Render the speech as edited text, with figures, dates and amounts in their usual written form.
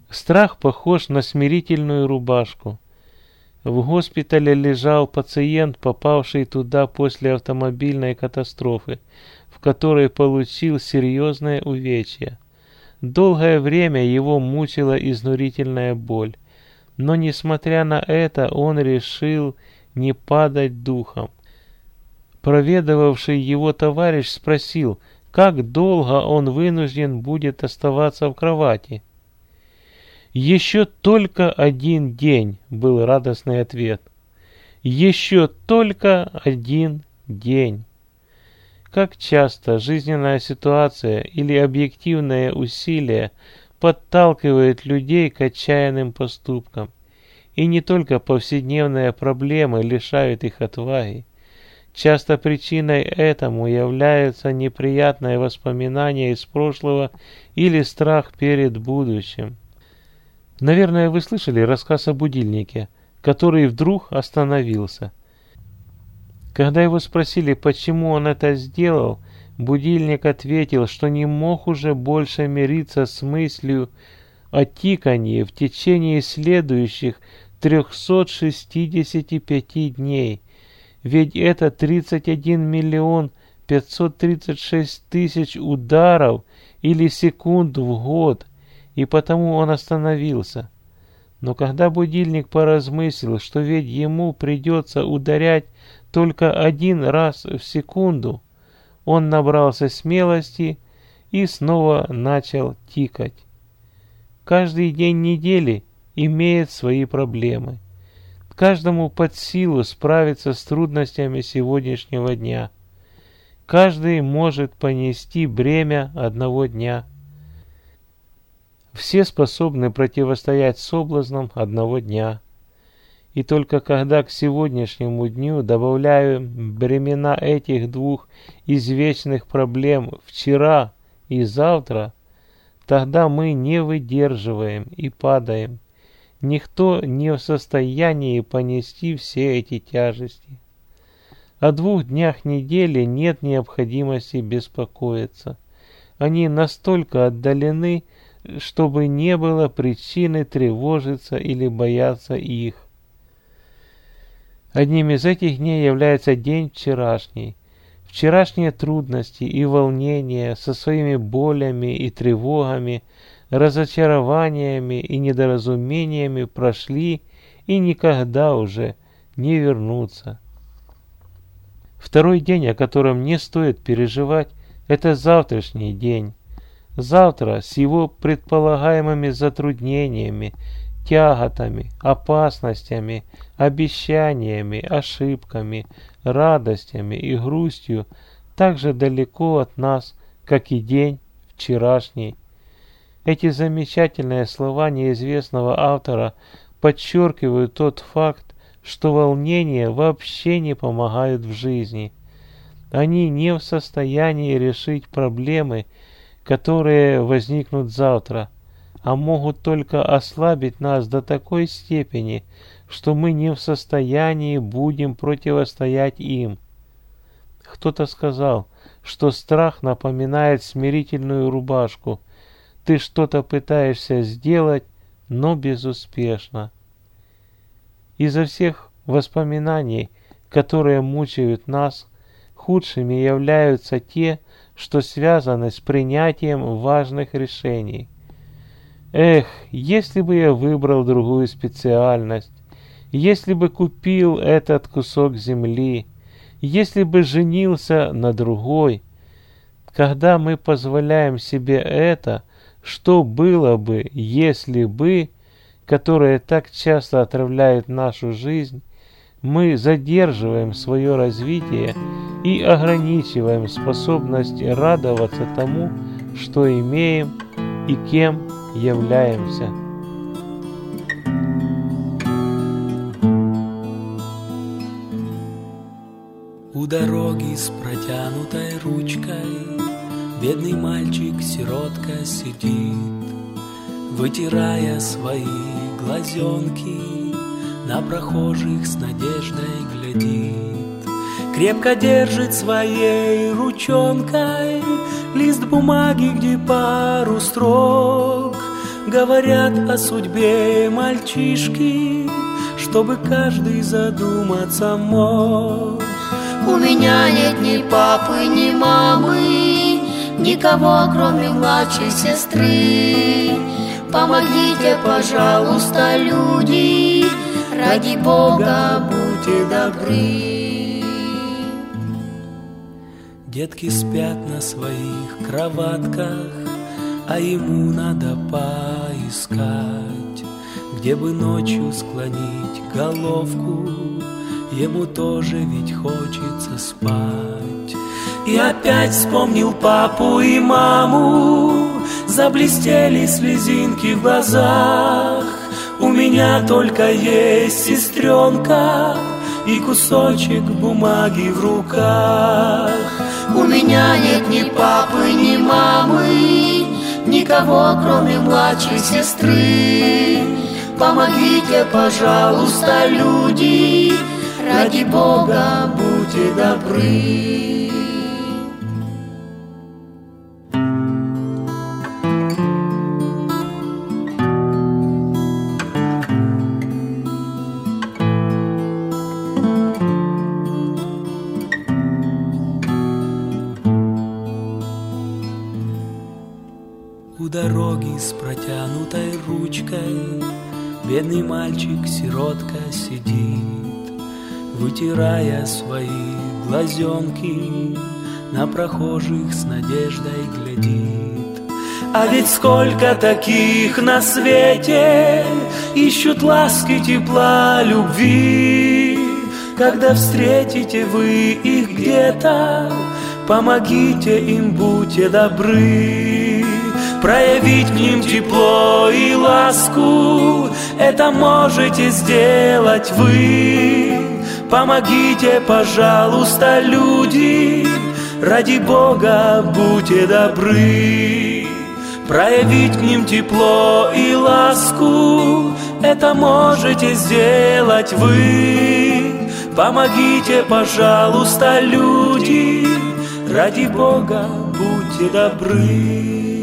Страх похож на смирительную рубашку. В госпитале лежал пациент, попавший туда после автомобильной катастрофы, в которой получил серьезное увечье. Долгое время его мучила изнурительная боль, но несмотря на это он решил не падать духом. Проведывавший его товарищ спросил, как долго он вынужден будет оставаться в кровати. «Еще только 1 день», — был радостный ответ. «Еще только 1 день». Как часто жизненная ситуация или объективное усилие подталкивает людей к отчаянным поступкам. И не только повседневные проблемы лишают их отваги. Часто причиной этому являются неприятные воспоминания из прошлого или страх перед будущим. Наверное, вы слышали рассказ о будильнике, который вдруг остановился. Когда его спросили, почему он это сделал, будильник ответил, что не мог уже больше мириться с мыслью о тиканье в течение следующих 365 дней. Ведь это 31 миллион 536 тысяч ударов или секунд в год, и потому он остановился. Но когда будильник поразмыслил, что ведь ему придется ударять только 1 раз в секунду, он набрался смелости и снова начал тикать. Каждый день недели имеет свои проблемы. Каждому под силу справиться с трудностями сегодняшнего дня. Каждый может понести бремя одного дня. Все способны противостоять соблазнам одного дня. И только когда к сегодняшнему дню добавляю бремена этих 2 извечных проблем вчера и завтра, тогда мы не выдерживаем и падаем. Никто не в состоянии понести все эти тяжести. О 2 днях недели нет необходимости беспокоиться. Они настолько отдалены, чтобы не было причины тревожиться или бояться их. Одним из этих дней является день вчерашний. Вчерашние трудности и волнения со своими болями и тревогами, разочарованиями и недоразумениями прошли и никогда уже не вернутся. Второй день, о котором не стоит переживать, это завтрашний день. Завтра с его предполагаемыми затруднениями, тяготами, опасностями, обещаниями, ошибками, радостями и грустью так же далеко от нас, как и день вчерашний. Эти замечательные слова неизвестного автора подчеркивают тот факт, что волнения вообще не помогают в жизни. Они не в состоянии решить проблемы, которые возникнут завтра, а могут только ослабить нас до такой степени, что мы не в состоянии будем противостоять им. Кто-то сказал, что страх напоминает смирительную рубашку. Ты что-то пытаешься сделать, но безуспешно. Изо всех воспоминаний, которые мучают нас, худшими являются те, что связаны с принятием важных решений. Эх, если бы я выбрал другую специальность, если бы купил этот кусок земли, если бы женился на другой. Когда мы позволяем себе это, что было бы, если бы, которое так часто отравляет нашу жизнь, мы задерживаем свое развитие и ограничиваем способность радоваться тому, что имеем и кем являемся. У дороги с протянутой ручкой бедный мальчик-сиротка сидит, вытирая свои глазенки, на прохожих с надеждой глядит. Крепко держит своей ручонкой лист бумаги, где пару строк Говорят о судьбе мальчишки, чтобы каждый задуматься мог. У меня нет ни папы, ни мамы, никого, кроме младшей сестры. Помогите, пожалуйста, люди, ради Бога, будьте добры. Детки спят на своих кроватках, а ему надо поискать, где бы ночью склонить головку. Ему тоже ведь хочется спать. И опять вспомнил папу и маму, заблестели слезинки в глазах. У меня только есть сестренка и кусочек бумаги в руках. У меня нет ни папы, ни мамы, никого, кроме младшей сестры. Помогите, пожалуйста, люди, ради Бога, будьте добры. У дороги с протянутой ручкой бедный мальчик-сиротка сидит, вытирая свои глазенки, на прохожих с надеждой глядит. А ведь сколько таких на свете ищут ласки, тепла, любви. Когда встретите вы их где-то, помогите им, будьте добры. Проявить к ним тепло и ласку, это можете сделать вы. Помогите, пожалуйста, люди, ради Бога, будьте добры. Проявить к ним тепло и ласку, это можете сделать вы. Помогите, пожалуйста, люди, ради Бога, будьте добры.